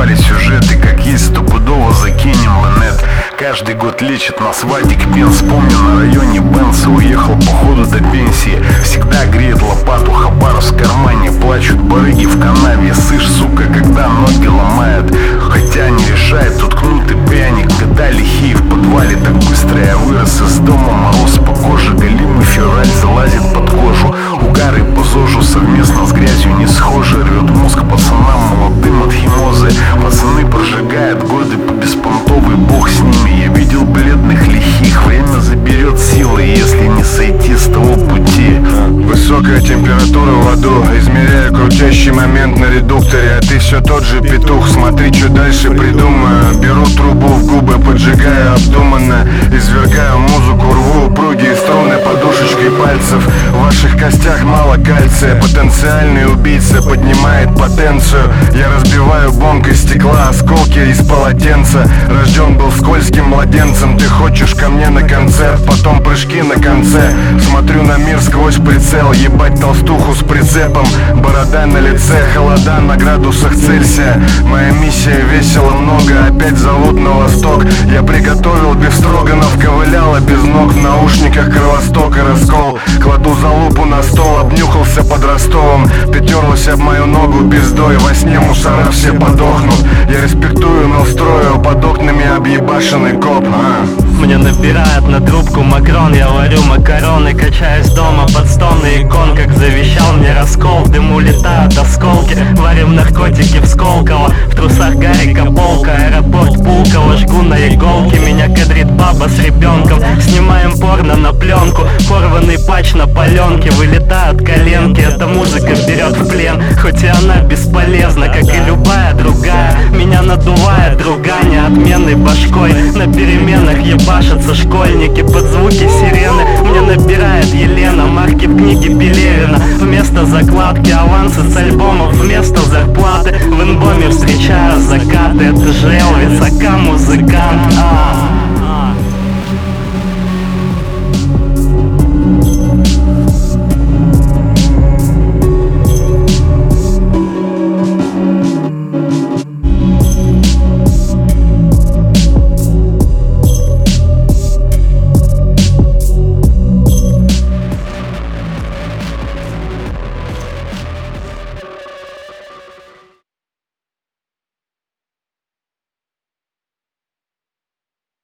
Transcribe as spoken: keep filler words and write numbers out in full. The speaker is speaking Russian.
подвале сюжеты, как есть, стопудово закинем в инет. Каждый год лечит нас Вадик Пен. Вспомню, на районе Бенса уехал походу до пенсии. Всегда греет лопату, Хабаровск в кармане. Плачут барыги в канаве. Сышь, сука, когда ноги ломает. Хотя не решает, уткнутый пряник. Года лихие в подвале, так быстро я вырос из дома. Мороз по коже, голимый февраль залазит под кожу. Угары по зожу совместно с грязью не схожи. Рвет мозг пацанам молодым от химозы. Пацаны прожигают годы по беспонтовый, бог с ними. Я видел бледных лихих, время заберет силы, если не сойти с того пути. Высокая температура в аду, измеряю крутящий момент на редукторе. А ты все тот же петух, смотри, что дальше придумаю. Беру трубу в губы, поджигаю обдуманно. Извергаю музыку, рву упругие струны подушечкой пальцев. В ваших костях мало кальция, потенциальный убийца поднимает потенцию. Я разбиваю бонкой стекла, осколки из полотенца. Рожден был скользким младенцем. Ты хочешь ко мне на концерт, потом прыжки на конце. Смотрю на мир сквозь прицел, ебать толстуху с прицепом. Борода на лице, холода на градусах Цельсия. Моя миссия весила много, опять зовут на восток. Я приготовил бефстроганов, ковыляла без ног. В наушниках кровосток и раскол. Кладу залупу на стол, обнюхался под Ростовом. Ты терлась об мою ногу пиздой, во сне мусора все подохнут. Я респектую, но строю под окнами объебашенный коп. а? Мне набирают на трубку Макрон. Я варю макароны, качаюсь дома под стоны икон. Как завещал мне раскол, в дыму летают осколки. Варим наркотики в Сколково, в трусах Гарика Полка. Аэропорт Пулково, жгу на иголке. Меня кадрит баба с ребенком. Снимаем порно на пленку, порванный патч на паленке. Вылетают коленки, эта музыка берет в плен. Хоть и она бесполезна, как и любая другая. Меня надувает ругание отменной башкой. На переменах ебашатся школьники под звуки сирены. Мне набирает Елена марки в книге Пелевина. Вместо закладки авансы с альбомов, вместо зарплаты. В инбоме встречаю закаты. Это же Элвис, ака музыкант. а.